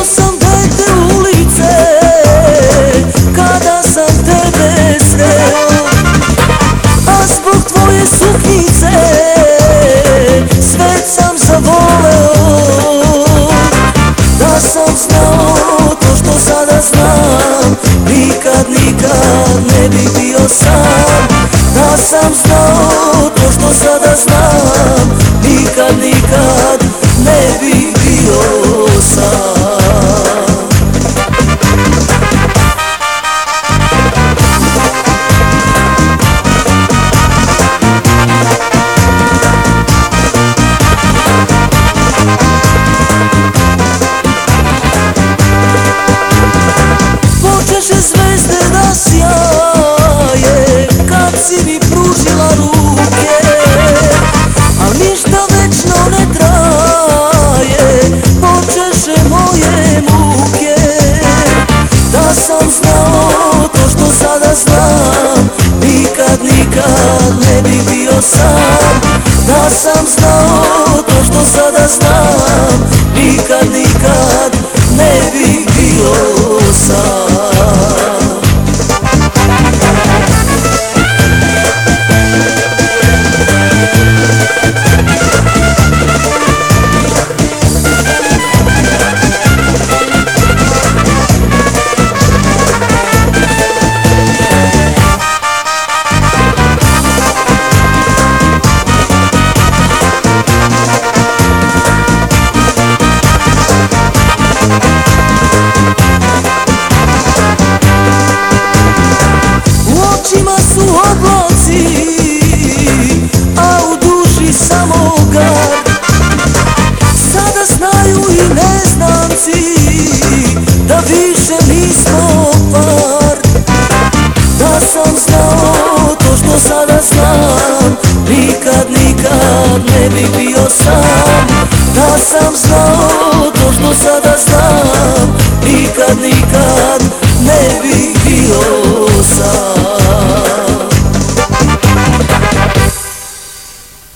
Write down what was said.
sam dete ulice kada sam tebe sreo, a zbog tvoje suknjice svet sam zavoleo. Da sam znao to što sada znam, nikad ne bi bio sam. Da sam znao to što sada znam, nikad ne bi bio sam. Počeše zvezde da sjaje kad si mi pružila ruke, al ništa večno ne traje, počeše moje muke. Da sam znao to što sada znam, nikad ne bi bio sam. Da sam znao to što sada znam, nikad ne bi bio sam. Su oblaci, a u duši samo gar. Sada znaju i neznanci da više nismo par. Da sam znao to što sada znam, nikad ne bi bio sam. Da sam znao to što sada znam, nikad ne bi